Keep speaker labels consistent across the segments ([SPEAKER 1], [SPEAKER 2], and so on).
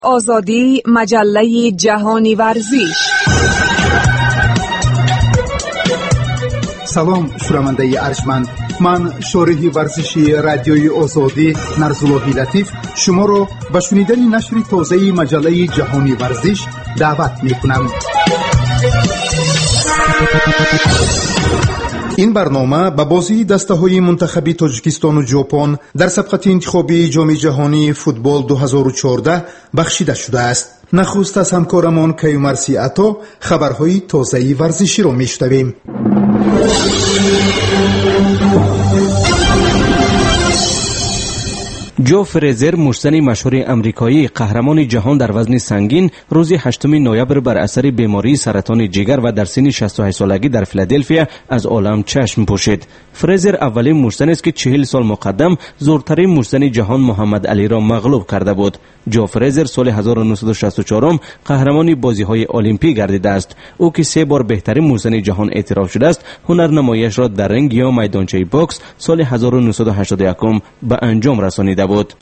[SPEAKER 1] آزادی مجله جهانی ورزش.
[SPEAKER 2] سلام شنونده ارجمند، من شارح ورزشی رادیوی آزادی نرزاللهی لطیف شما را به شنیدن نشر تازه مجله جهانی ورزش دعوت می‌کنم. این برنامه به بازی دسته‌های منتخب تاجیکستان و ژاپن در سبقت انتخابی جام جهانی فوتبال 2014 بخشیده شده است. نخست از همکارمان کیومرثی عطا خبرهای تازه ورزشی را میشنویم.
[SPEAKER 3] جو فریزر، مشتن مشهور امریکایی قهرمان جهان در وزن سنگین، روز 8 نوامبر بر اثر بیماری سرطان جگر و در سن 68 سالگی در فیلادلفیا از عالم چشم پوشید. فریزر اولین مشتن است که 40 سال مقدم زورترین مشتن جهان محمد علی را مغلوب کرده بود. جو فریزر سال 1964 قهرمان بازی‌های المپیک گردیده است. او که 3 بار بهترین مشتن جهان اعتراف شده است، هنرنمایش را در رنگ یا میدانچه باکس سال 1981 به انجام رسانیده بود.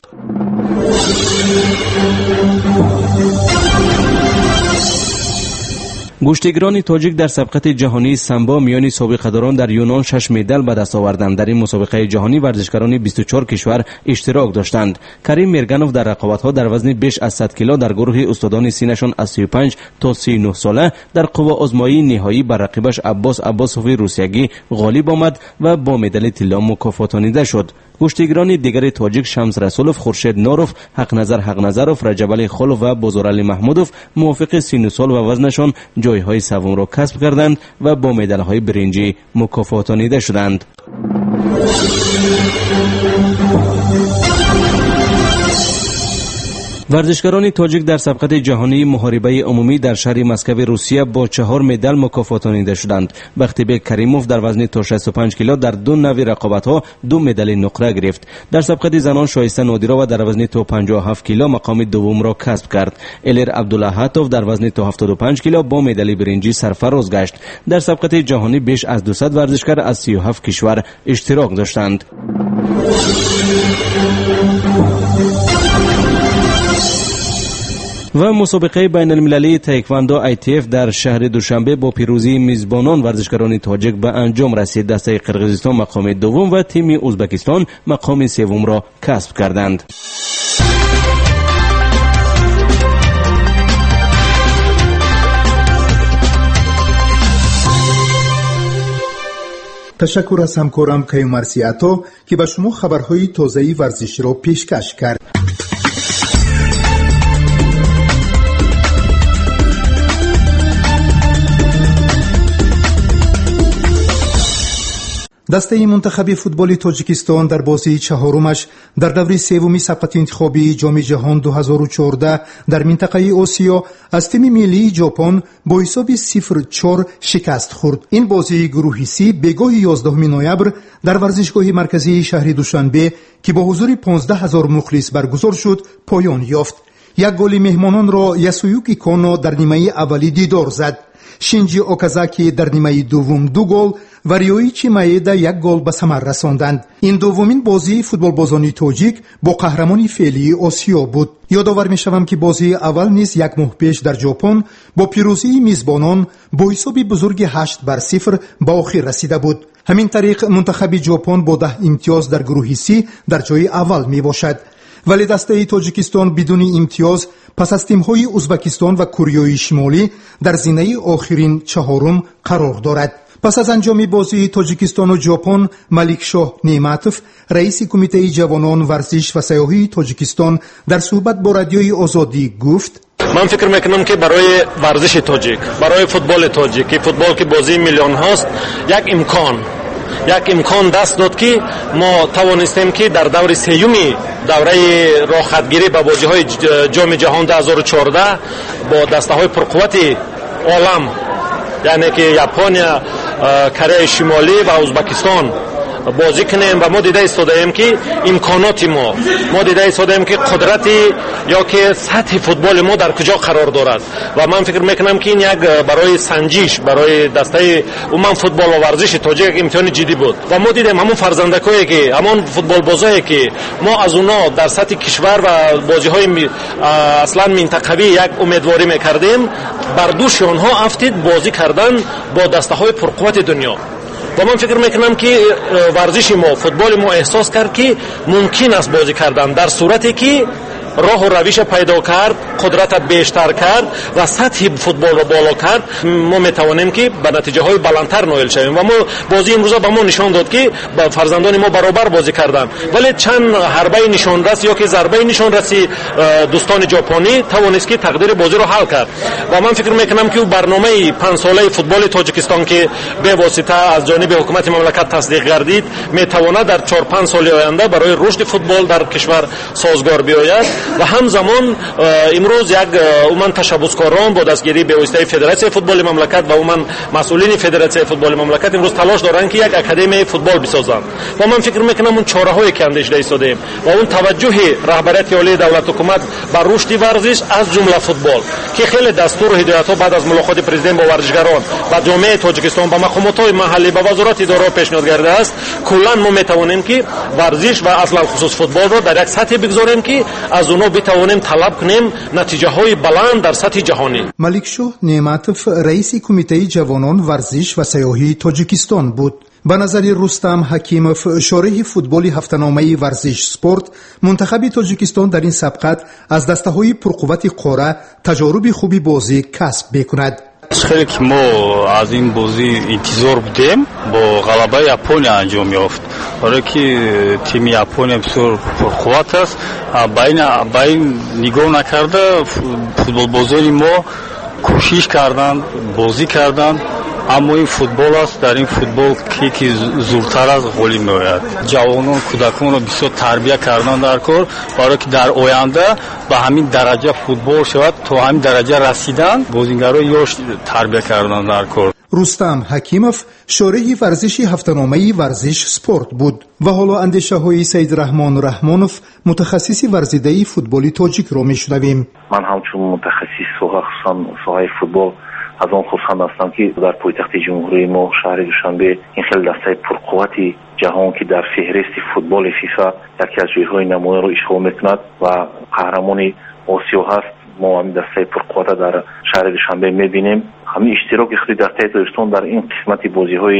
[SPEAKER 3] گشتیگران تاجیک در سبقت جهانی سامبو میان سابقه‌داران در یونان 6 مدال به دست آوردند. در این مسابقه جهانی ورزشکاران 24 کشور اشتراک داشتند. کریم میرگانوف در رقابت‌ها در وزن بیش از 100 کیلو در گروه استادان سینشان از 35 تا 39 ساله در قوا آزمایی نهایی بر رقیبش عباس عباسوفی روسیایی غالب آمد و با مدال طلا مکافاتانیده شد. گشتیگران دیگر تاجیک شمس رسولوف، خورشید نوروف، حق نظروف، رجب علی خلوف و بزرعلی محمودوف موافق 30 سال و وزنشان جایهای سوم را کسب کردند و با مدال‌های برنجی مکافاتانیده شدند. ورزشکاران تاجیک در سبقت جهانی محاربه عمومی در شهر مسکو روسیه با 4 مدال مکافاتانیده شدند. بختیبک کریموف در وزن تا 65 کیلو در 2 نوع رقابت‌ها 2 مدال نقره گرفت. در سبقت زنان شایسته نادیرova در وزن تا 57 کیلو مقام دوم را کسب کرد. الیر عبداللهاتوف در وزن تا 75 کیلو با مدال برنجی سرفراز گشت. در سبقت جهانی بیش از 200 ورزشکار از 37 کشور اشتراک داشتند. و مسابقه بین المللی تایکواندو ITF در شهر دوشنبه با پیروزی میزبانان ورزشکاران تاجیک به انجام رسید. دسته قرقیزستان مقام دوم و تیم ازبکستان مقام سوم را کسب کردند.
[SPEAKER 2] تشکر از همکارم کیومرثی عطا که به شما خبرهای تازه ورزشی را پیشکش کرد. دسته منتخب فوتبال تاجیکستان در بازی چهارمش در دوره سوم سبقت انتخابی جام جهان 2014 در منطقه آسیا از تیم ملی ژاپن با حساب 0-4 شکست خورد. این بازی گروهی سی بگاه 11 نوامبر در ورزشگاه مرکزی شهر دوشنبه که با حضور 15,000 مخلص برگزار شد پایان یافت. یک گل مهمانان را یاسویوکی کانو در نیمه اولی دیدار زد. شینجی اوکازاکی در نیمه دوم 2 گل و ریویچی مایدا 1 گل به ثمر رساندند. این دومین بازی فوتبال بازان تاجیک با قهرمانی فعلی آسیا بود. یادآور می‌شوم که بازی اول نیز 1 ماه پیش در ژاپن با پیروزی میزبانان با حساب بزرگ 8-0 به آخر رسیده بود. همین طریق منتخب ژاپن با 10 امتیاز در گروه سی در جای اول میباشد. ولی دسته تاجیکستان بدون امتیاز پس از تیم‌های ازبکستان و کره شمالی در زینه آخرین چهارم قرار دارد. پس از انجام بازی تاجیکستان و ژاپن، ملک شاه نعمتوف، رئیس کمیته جوانان ورزش و سیاحی تاجیکستان در صحبت با رادیوی آزادی گفت:
[SPEAKER 4] من فکر میکنم که برای ورزش تاجیک، برای فوتبال تاجیک، که فوتبال که بازی میلیون هاست، یک امکان دست داد که ما توانستیم که در دور سیومی دوره راه خطگیری به بازی‌های جام جهان 2014 با دسته‌های پرقوت عالم یعنی که ژاپن، کره شمالی و ازبکستان بازی کنیم و ما دیده ایستادیم که امکانات ما دیده ایستادیم که قدرتی یا که سطح فوتبال ما در کجا قرار دارد و من فکر میکنم که این یک برای سنجش برای دسته عموم فوتبال و ورزش تاجیک امتحان جدی بود و ما دیدیم همون فرزندکایی که همون فوتبال بازایی که ما از اونا در سطح کشور و بازی‌های اصلا منطقوی یک امیدواری میکردیم بر دوش آنها افتید بازی کردن با دسته‌های پرقوت دنیا و من فکر میکنم که ورزش ما فوتبال ما احساس کرد که ممکن است بازی کردن در صورتی که راه و روش پیدا کرد، قدرت بیشتر کرد و سطح فوتبال رو بالا کرد، ما میتوانیم که به نتیجه های بلندتر نائل شویم و ما بازی امروز به ما نشان داد که فرزندان ما برابر بازی کردن ولی چند حربه نشان رسی یا که ضربه نشان رسی دوستان ژاپنی توانست که تقدیر بازی رو حل کرد و من فکر میکنم که برنامه 5 ساله فوتبال تاجیکستان که به واسطه از جانب حکومت مملکت تصدیق گردید میتواند در 4-5 سال آینده برای رشد فوتبال در کشور سازگار بیاید و همزمان امروز یک عموما تشبثکاران با دستگیری به واسطه فدراسیون فوتبال مملکت و عموما مسئولین فدراسیون فوتبال مملکت امروز تلاش دارند که یک اکادمی فوتبال بسازند و من فکر میکنم اون چاره‌هایی که اندیشیده ایستادیم و اون توجه رهبریت عالی دولت حکومت بر رشد ورزش از جمله فوتبال که خیلی دستور و هدایت‌ها بعد از ملاقات پرزیدنت با ورزشکاران و جامعه تاجیکستان با مقامات محلی و وزارت اداره پیشنهاد کرده است کلا ما میتوانیم که ورزش و اصلا خصوص فوتبال را در یک سطح بگذاریم که از اونها بتوانیم طلب کنیم نتیجه های بلند در سطح جهانی.
[SPEAKER 2] ملکشاه نعمتوف رئیس کمیته جوانان ورزش و سیاحی تاجیکستان بود. به نظر رستم حکیموف شارح فوتبال هفته‌نامه ورزش سپورت منتخب تاجیکستان در این سبقت از دسته‌های پرقوت قاره تجارب خوبی بازی کسب می‌کند.
[SPEAKER 5] خیلی که ما از این بازی انتظار بودیم با غلبه یاپونیا انجام یافت برای که تیم یاپونیا بسیار پرقوت است بین نگاه نکرده فوتبال بازی ما کوشش کردند بازی کردند اما این فوتبال است در این فوتبال که زورتر از غولی میآید جوانان کودکان را بسیار تربیت کردن در کار برای که در آینده به همین درجه فوتبال شود تا همین درجه رسیدن بازیگران یاش تربیت کردن در کار.
[SPEAKER 2] رستم حکیموف شارح ورزشی هفته‌نامه ورزش سپورت بود و حالا اندیشه‌های سید رحمان رحمانوف متخصص ورزیده فوتبال تاجیک را میشنویم.
[SPEAKER 6] من همچون متخصص ساحه فوتبال از آن خواستم هستم که در پایتخت جمهوری ما شهر دوشنبه این خیلی دسته پرقوت جهان که در فهرست فوتبال فیفا یکی از جایهای نمایان رو اشغال میکند و قهرمان آسیا هست ما همین دسته پرقوت در شهر دوشنبه میبینیم همین اشتراک خود دسته تاجیکستان در این قسمت بازی‌های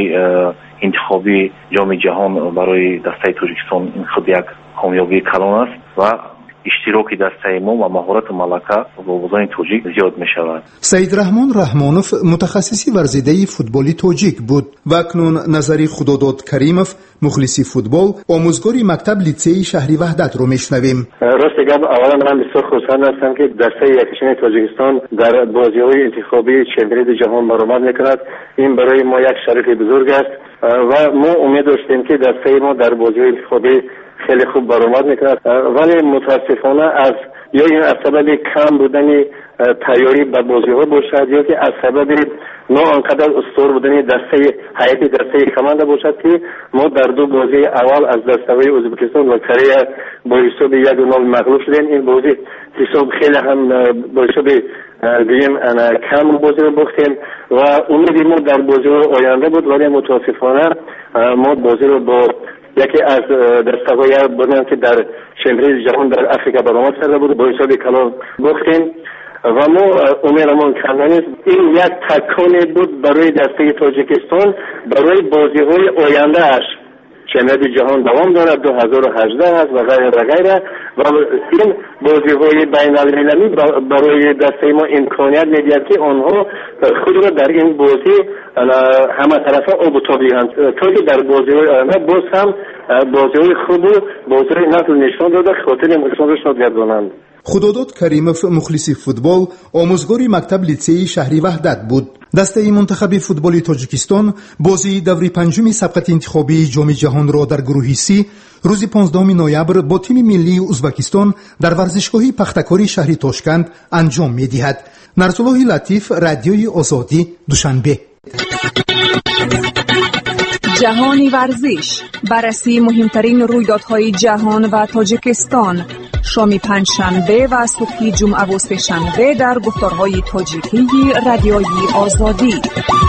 [SPEAKER 6] انتخابی جام جهان برای دسته تاجیکستان این خود یک کامیابی کلان است و اشتراک دسته ما و مهارت ملکه با بازان تاجیک زیاد می شود.
[SPEAKER 2] سید رحمان رحمانوف متخصص ورزیده فوتبالی تاجیک بود و اکنون نظری خداداد کریموف مخلص فوتبال آموزگار مکتب لیسه شهری وحدت رو میشنویم.
[SPEAKER 7] راست گپ اولا من بسیار خوشحال هستم که دسته یکشین تاجیکستان در بازی‌های انتخابی چمپیونات جهان برآمد میکند. این برای ما یک شرف بزرگ است و ما امید داشتیم که دسته ما در بازی‌های انتخابی خیلی خوب برآمد میکند ولی متاسفانه از یا این از سبب کم بودن تیاری به بازی‌ها باشد یا که از سبب نه آنقدر استوار بودن هیئت دسته کمانده باشد که ما در دو بازی اول از دسته‌های ازبکستان و کره با حساب 1-0 مغلوب شدیم. این بازی حساب خیلی هم با حساب دیم کم بازی رو باختیم و امیدی ما در بازی آینده بود ولی متاسفانه ما بازی رو با یکی از دسته‌های بودن که در چمپیونات جهان در افریقا برآمد کرده بود با حساب کلان باختیم و ما امیدمون کندن است این یک تکانی بود برای دسته تاجیکستان برای بازی‌های آینده اش چمپیونات جهان دوام دارد 2018 است و غیره و این بازی‌های بین‌المللی برای دسته ما امکانیت می‌دهد که آنها خود را در این بازی همه طرفه آبوتابی‌اند تا که در بازی‌های آینده باز هم بازی‌های خوب و بازی‌های نسل نشان داده خاطر امکانات را گردانند.
[SPEAKER 2] خداداد کریموف مخلص فوتبال آموزگار مکتب لیسه شهری وحدت بود. دسته منتخب فوتبال تاجیکستان بازی دوره پنجم سبقت انتخابی جام جهان را در گروه سی روز 15 نوامبر با تیم ملی ازبکستان در ورزشگاه پختکاری شهر تاشکند انجام می‌دهد. نرسالله لطیف رادیوی آزادی دوشنبه.
[SPEAKER 1] جهانی ورزش، بررسی مهمترین رویدادهای جهان و تاجیکستان، شام پنجشنبه و صبح جمعه و سه‌شنبه در گفتارهای تاجیکی رادیوی آزادی.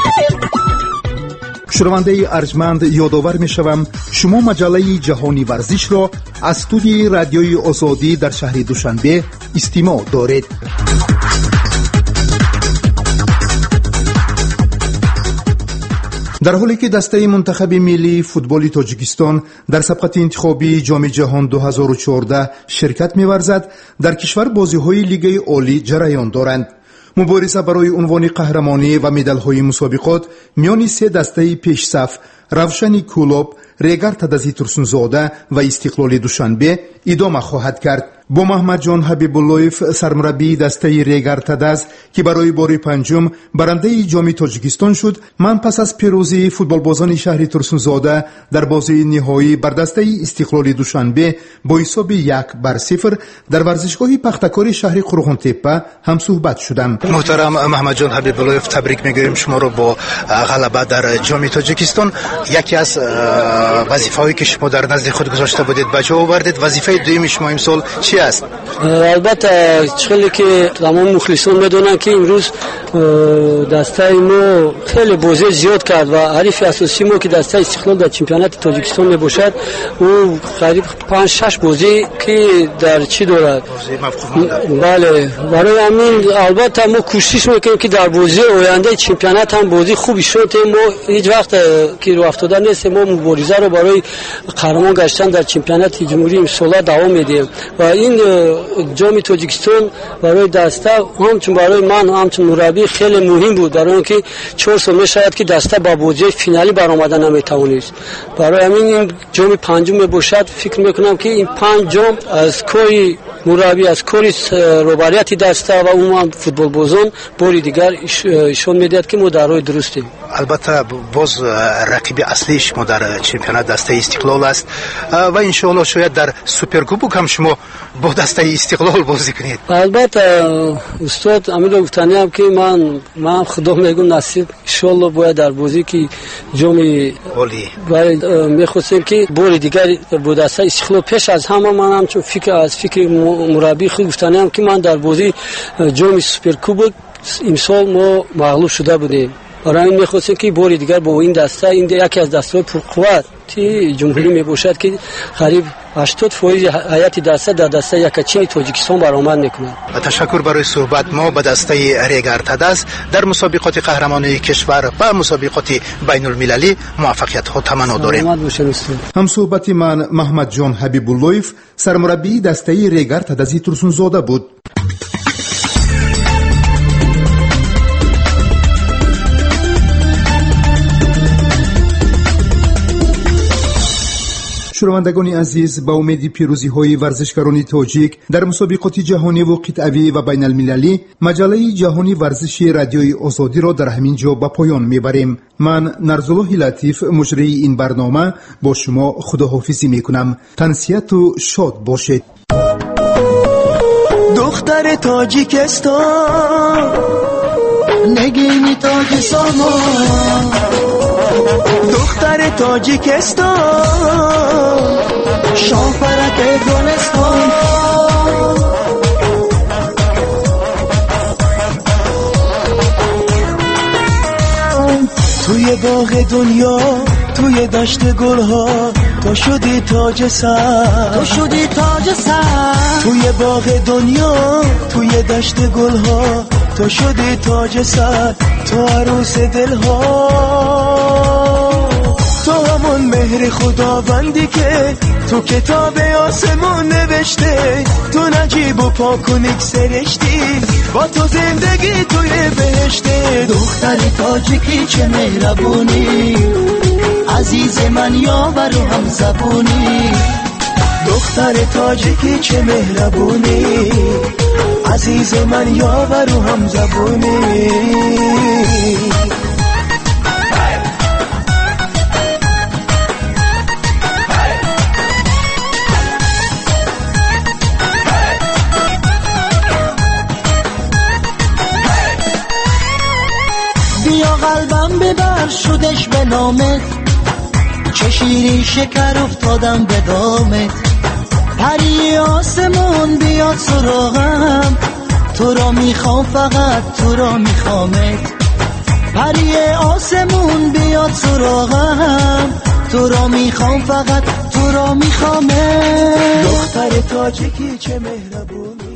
[SPEAKER 2] شنونده ارجمند، یادآور می‌شوم شما مجله جهانی ورزش را از استودیوی رادیوی آزادی در شهر دوشنبه استماع دارید. در حالی که دسته منتخب ملی فوتبال تاجیکستان در سبقت انتخابی جام جهان 2014 شرکت می‌ورزد، در کشور بازی‌های لیگ عالی جریان دارند. مبارزه برای عنوان قهرمانی و مدال‌های مسابقات میان سه دسته پیشصف روشنی کلوب، ریگار تدازی ترسونزاده و استقلال دوشنبه ادامه خواهد کرد. با محمد جان حبیب اللهیف، سرمربی دسته ریگار تداز که برای بار پنجم برنده جام تاجیکستان شد، من پس از پیروزی فوتبالبازان شهر ترسونزاده در بازی نهایی بر دسته استقلال دوشنبه با حساب 1-0 در ورزشگاه پختکار شهر قرغان تپه هم صحبت شدم. محترم محمد جان حبیب اللهیف، تبریک میگویم شما رو با غلبه در جام تاجیکستان. یکی از وظیفه‌هایی که شما در نزد خود گذاشته بودید به جا آوردید. وظیفه دوم شما امسال چی است؟
[SPEAKER 8] البته چیزی که تمام مخلصان میدونن که امروز دسته ما خیلی بازی زیاد کرد و حریف اساسی ما که دسته استقلال در چمپیونات تاجیکستان میباشد، او قریب 5-6 بازی که در چی دارد. بله، برای همین البته ما کوشش میکنیم که در بازی آینده چمپیونات هم بازی خوبی شد. ما هیچ وقت که رو افتاده نیست، ما مبارزه رو برای قهرمان گشتن در چمپیونات جمهوری امسال دوام میدیم و این جام تاجیکستان برای دسته همچون برای من همچون مربی خیلی مهم بود، برای اینکه 4 سال میشد که دسته با بازی فینالی برآمدن نمیتوانست. برای همین این جام پنجم میباشد. فکر میکنم که این 5 جام از کوی مربی، از کوی روبریت دسته و عموما فوتبال بازان باری دیگر ایشون میدهد که ما در راه درستیم.
[SPEAKER 2] البته باز رقیب اصلی شما در چمپیونات دسته استقلال است و ان شاء الله شاید در سوپر کوبک هم شما با دسته استقلال بازی کنید.
[SPEAKER 8] البته استاد امیر گفتنی که من خدا میگم نصیب ان شاء الله باید در بازی که جام عالی باید میخواستیم که بار دیگر با دسته استقلال پیش از همه من هم چون فکر مربی خود گفتنی که من در بازی جام سوپر کوبک امسال ما مغلوب شده بودیم. برای این میخواستیم که بار دیگر با این دسته، این یکی از دسته‌های پرقوت جمهوری میباشد که قریب 80% هیئت دسته در دسته یکچین تاجیکستان برآمد میکنند.
[SPEAKER 2] تشکر برای صحبت. ما به دسته ریگار تداز در مسابقات قهرمانی کشور و مسابقات بین المللی موفقیت ها تمنا داریم. هم صحبت من محمد جان حبیب اللهیف، سرمربی دسته ریگار تدازی ترسونزاده بود. شنوندگان عزیز، با امید پیروزی‌های ورزشکاران تاجیک در مسابقات جهانی و قطعی و بین المللی، مجله جهانی ورزشی رادیوی آزادی را در همین جا به پایان میبریم. من نرزالله لطیف، مجری این برنامه، با شما خداحافظی میکنم. تنسیت و شاد باشید.
[SPEAKER 9] دختر تاجیکستان نگینی تاج سامان، دختر تاجیکستان شاپرک گلستان، توی باغ دنیا، توی دشت گلها، تو شدی تاج سر، تو شدی تاج سر، توی باغ دنیا، توی دشت گلها، تو شدی تاج سر، تو عروس دلها، تو همون مهر خداوندی که تو کتاب آسمون نوشته، تو نجیب و پاک و نگسرشتی، با تو زندگی توی بهشته. دختر تاجیکی چه مهربونی، عزیز من یاور و هم زبونی، دختر تاجیکی چه مهربونی، عزیز من یاور و هم زبونی.
[SPEAKER 10] بیا قلبم ببر شدش به نامت، چه شیرین شکر افتادم به دامت، پری آسمون بیاد سراغم، تو را میخوام فقط تو را میخوامت، پری آسمون بیاد سراغم، تو را میخوام فقط تو را میخوامت. دختر تاجیکی چه مهربونی